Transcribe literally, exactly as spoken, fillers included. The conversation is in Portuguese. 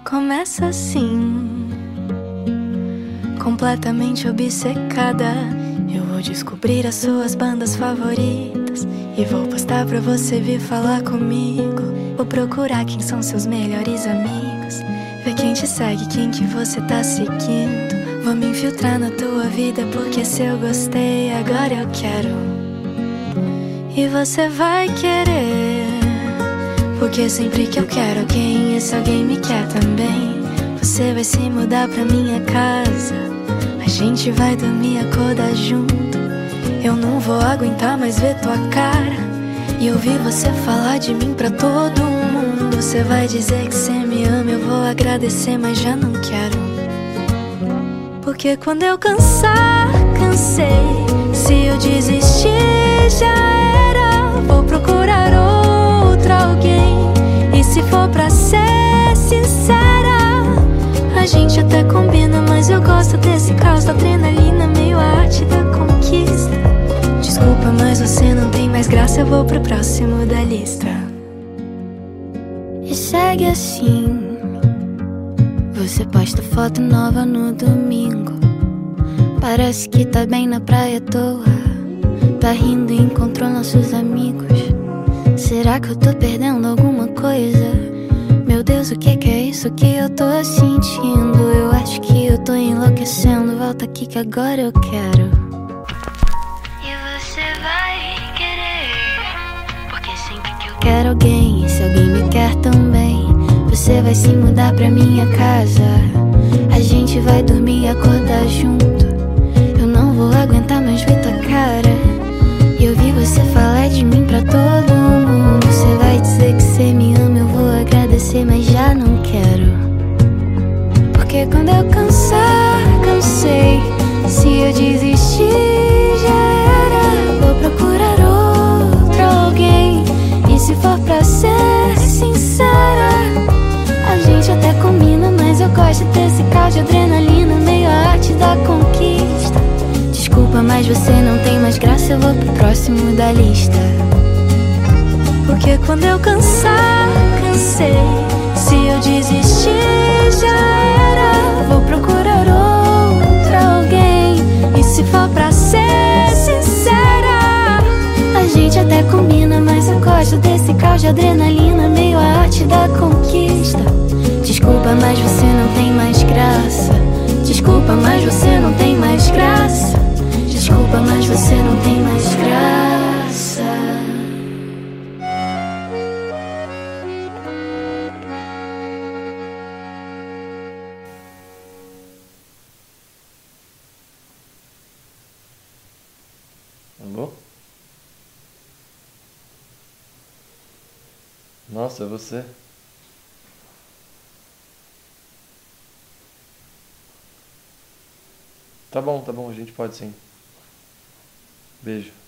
Começa assim, completamente obcecada. Eu vou descobrir as suas bandas favoritas e vou postar pra você vir falar comigo. Vou procurar quem são seus melhores amigos, ver quem te segue, quem que você tá seguindo. Vou me infiltrar na tua vida, porque se eu gostei, agora eu quero. E você vai querer, porque sempre que eu quero alguém, esse alguém me quer também. Você vai se mudar pra minha casa, a gente vai dormir, acordar junto. Eu não vou aguentar mais ver tua cara e ouvir você falar de mim pra todo mundo. Você vai dizer que você me ama, eu vou agradecer, mas já não quero. Porque quando eu cansar, cansei. Se eu desistir, já era. Vou procurar outro alguém. E se for pra ser sincera, a gente até combina, mas eu gosto desse caos da adrenalina, meio a arte da conquista. Desculpa, mas você não tem mais graça, eu vou pro próximo da lista. E segue assim. Você posta foto nova no domingo, parece que tá bem na praia à toa. Tá rindo e encontrou nossos amigos. Será que eu tô perdendo alguma coisa? Meu Deus, o que que é isso que eu tô sentindo? Eu acho que eu tô enlouquecendo. Volta aqui que agora eu quero. E você vai querer, porque sempre que eu quero alguém, esse alguém me quer também. Você vai se mudar pra minha casa, a gente vai dormir e acordar junto. Eu não vou aguentar mais ver tua cara e ouvir você falar de mim pra todo mundo. Você vai dizer que você me ama, eu vou agradecer, mas já não quero. Porque quando eu cansar, cansei. Se eu desistir, já era. Vou procurar outro alguém. E se for pra ser sincera, a gente até combina, mas eu gosto desse caos de adrenalina, meio a arte da conquista. Desculpa, mas você não tem mais graça, eu vou pro próximo da lista. Porque quando eu cansar, cansei. Se eu desistir, já era. Vou procurar outro alguém. E se for pra ser sincera, a gente até combina, mas eu gosto desse caos de adrenalina, meio a arte da conquista. Desculpa, mas você não tem mais graça. Desculpa, mas você não tem mais graça. Desculpa, mas você não tem mais graça. Alô? Nossa, é você? Tá bom, tá bom, a gente pode sim. Beijo.